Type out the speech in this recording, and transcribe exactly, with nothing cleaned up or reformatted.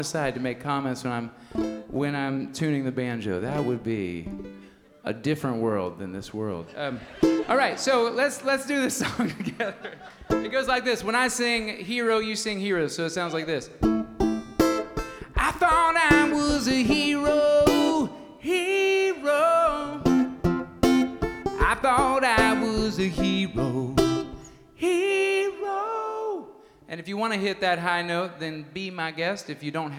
aside to make comments when I'm when I'm tuning the banjo. That would be a different world than this world. Um, all right, so let's let's do this song together. It goes like this. When I sing hero, you sing hero. So it sounds like this. I thought I was a hero, hero. I thought I was a hero, hero. And if you want to hit that high note, then be my guest. If you don't have